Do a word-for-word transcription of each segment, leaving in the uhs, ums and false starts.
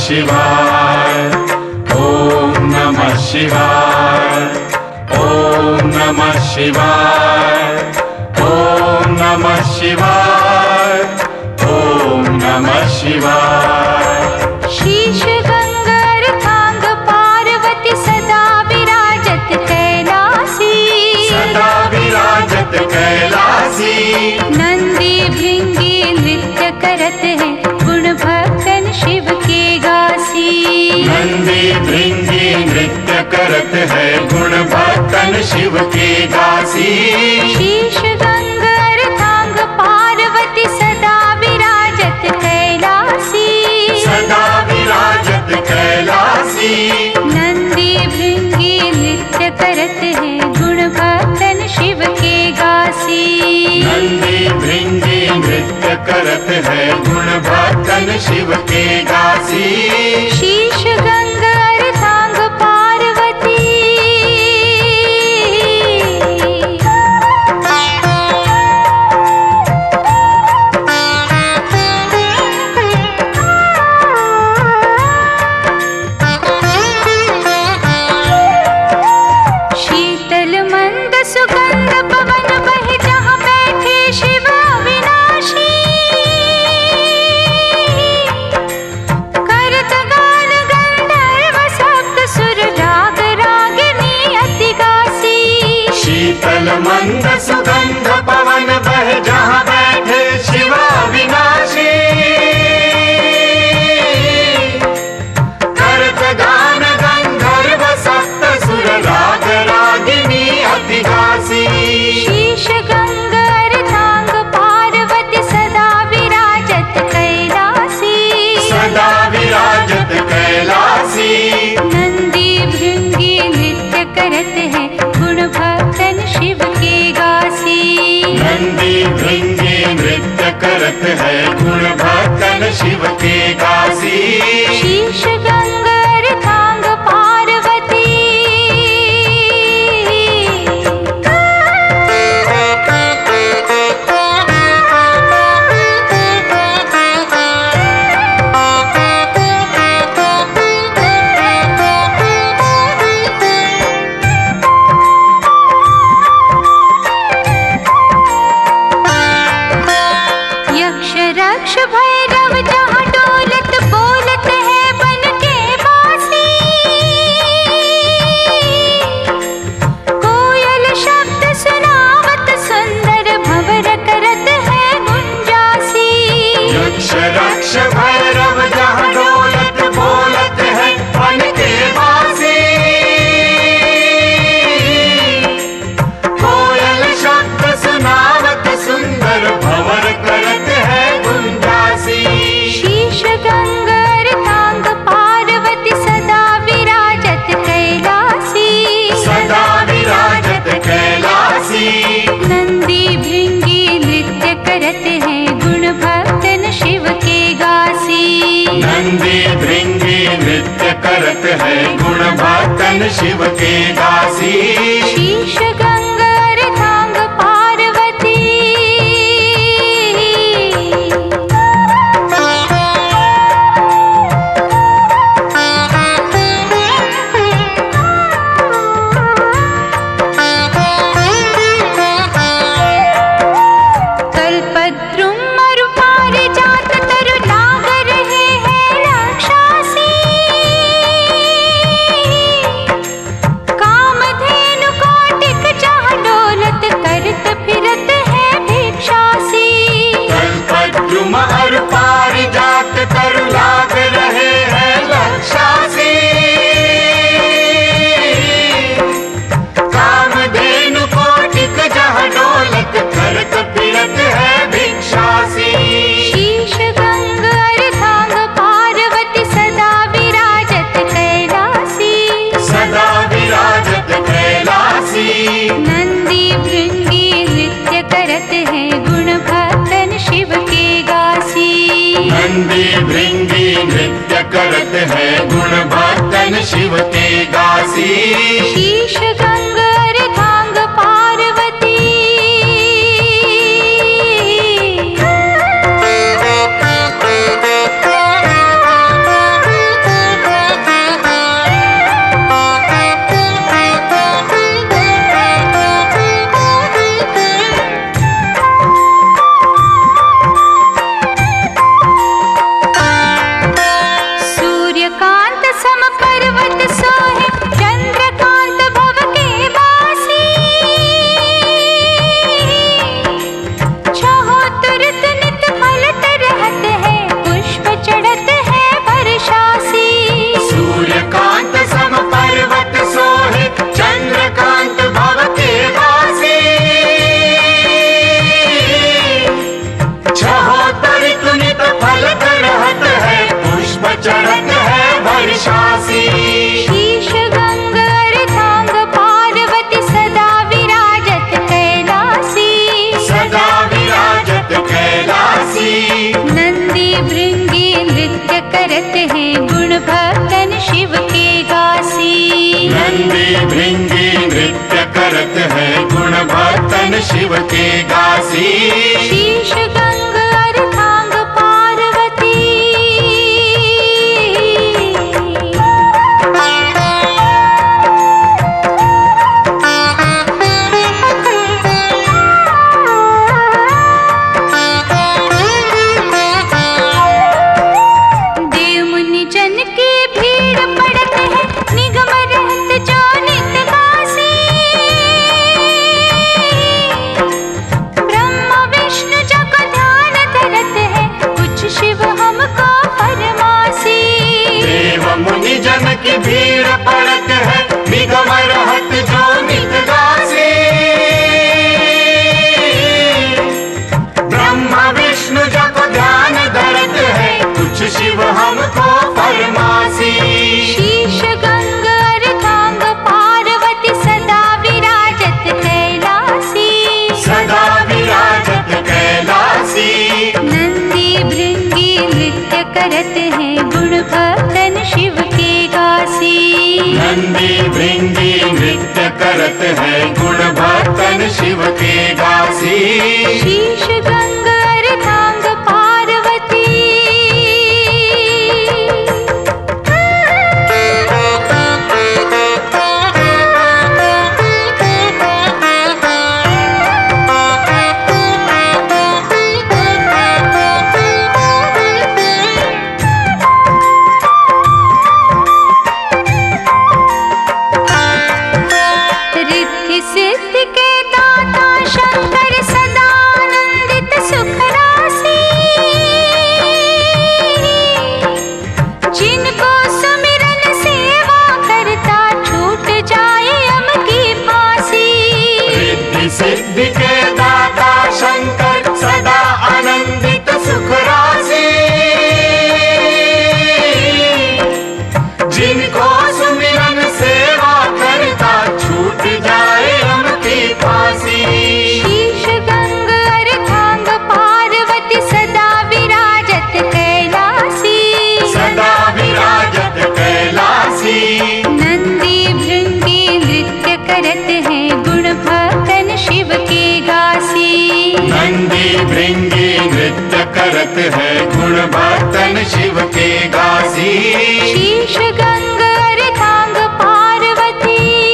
शिवाय, ओम नमः शिवाय, ओम नमः शिवाय, ओम नमः शिवाय, ओम नमः शिवाय। शीश गंगर थांग पार्वती सदा विराजत कैलासी, सदा विराजत कैलासी। नंदी भृंगी नृत्य करत हैं गुण भक्तन शिव के गासी। नंदी भृंगी नृत्य करत है गुण भक्तन शिव के गासी। शीश गंगर थांग पार्वती सदा विराजत कैलासी, सदा विराजत कैलासी। नंदी भृंगी नृत्य करत हैं गुण भक्तन शिव के गासी। नंदी भृंगी नृत्य करत है गुण भक्तन शिव के गासी। शीश गंगर थांग पार्वती, शीतल मंद सुगंध पवन बहे जहाँ बैठे शिव अविनाशी। करत गान गंधर्व सप्त सुर राग रागिनी अति गासी। शीतल मंद सुगंध पवन बह जहाँ बैठे शिव अविनाशी। करत गान गंधर्व सप्त सुर राग रागिनी अति गासी। शीश गंगर थांग पार्वती सदा विराजत कैलासी, सदा विराजत कैलासी। नंदी भृंगी नृत्य करत हैं गुण भक्तन शिव के गासी। नंदी भृंगी नृत्य करत है गुण भक्तन शिव के गासी। शीश गंगर थांग पार्वती, यक्ष रक्ष भैरव जहाँ डोलत बोलत है बन के बासी। कोयल शब्द सुनावत सुंदर भंवर करत है गुंजासी। यक्ष रक्ष भैरव जहाँ डोलत बोलत है बन के बासी। कोयल शब्द सुनावत सुंदर भंवर करत है गुंजासी। शीश गंगर थांग पार्वती सदा विराजत कैलासी, सदा विराजत कैलासी। नंदी भृंगी नृत्य करत हैं गुण भक्तन शिव के गासी। नंदी भृंगी नृत्य करत है गुण भक्तन शिव के गासी। शीश गंगर थांग पार्वती, कल्पद्रुम मरु पारिजात तरु लाग रहे हैं राक्षसी। कामधेनु कोटिक जहाँ डोलत करत फिरत है भिक्षासी। कल्पद्रुम अर पारिजात तरु लाग रहे हैं लक्षासी। कामधेनु कोटिक जहाँ डोलत करत फिरत है भिक्षासी। शीश गंगर थांग पार्वती सदा विराजत कैलासी, सदा विराजत कैलासी। नंदी भृंगी नृत्य करत हैं गुण भक्तन शिव के गासी। नंदी भृंगी नृत्य करत है गुण भक्तन शिव के गासी। शीश गंगर थांग पार्वती, हैं गुण भक्तन शिव के गासी। शीश गंग अर्धांग पार्वती, देव मुनि जन की भीड़ पड़त है, निगम रहत जो नित काशी। ब्रह्मा विष्णु जग ध्यान धरत है, कुछ शिव हमको फरमासी। देव मुनि जन की भीड़ पड़त है, निगम रहत जो नित गासी। ब्रह्मा विष्णु जग ध्यान धरत है, कुछ शिव हमको फरमासी। शीश गंग अर्धांग पार्वती, सदा विराजत कैलासी। सदा विराजत कैलासी। नंदी भृंगी नृत्य करत हैं, गुण भक्तन शिव के गासी। नंदी भृंगी नृत्य करत है, गुण भक्तन शिव के गासी। शीश गंग अर्धांग पार्वती, रिद्धि सिद्धि के दाता शंकर, सदा आनंदित सुख राशि। जिनको सुमिरन सेवा करता, छूट जाए यम की फांसी। रिद्धि सिद्धि के दाता शंकर, सदा आनंदित सुख राशि। जिनको सुमिरन सेवा करता, छूट जाए उनकी फांसी। शीश गंग अर्धांग पार्वती, सदा विराजत कैलासी। सदा विराजत कैलासी। नंदी भृंगी नृत्य करत हैं, गुण भक्तन शिव के गासी। नंदी भृंगी नृत्य करत है, गुण भक्तन शिव के गासी। शीश गंग अर्धांग पार्वती,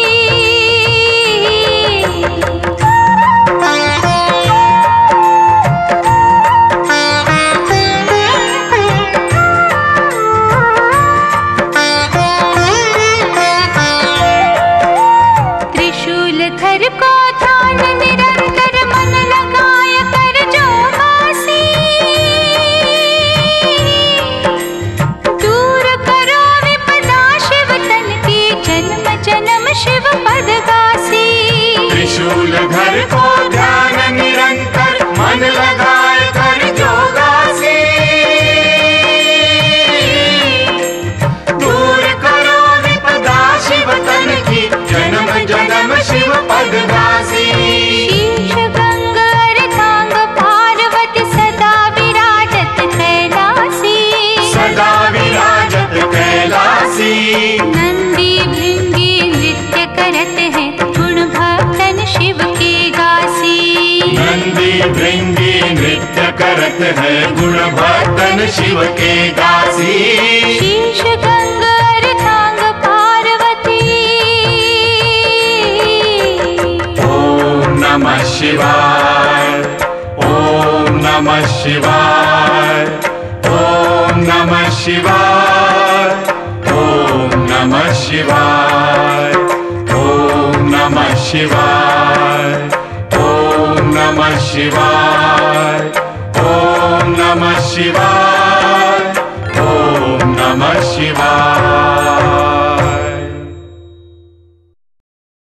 त्रिशूल धर को ध्यान निरंतर, मन लगाय कर जो गासी। दूर करो विपदा शिव तन की, जन्म जन्म शिव पद गासी। त्रिशूल घर को ध्यान निरंतर, मन लगाए कर जो गासी। दूर करो विपदा शिव तन की, जन्म जन्म शिव पद गासी। शीश गंग अर्धांग पार्वती, सदा विराजत कैलासी। सदा विराजत कैलासी। नंदी भृंगी नृत्य करत हैं, गुण भक्तन शिव के गासी। नंदी भृंगी नृत्य करत है, गुण भक्तन शिव के गासी। शीश गंग अर्धांग पार्वती, ओम नमः शिवाय। ओम नमः शिवाय। ओम नमः शिवाय। ओम नमः शिवाय। ओम नमः शिवाय। ओम नमः शिवाय। ओम नमः शिवाय।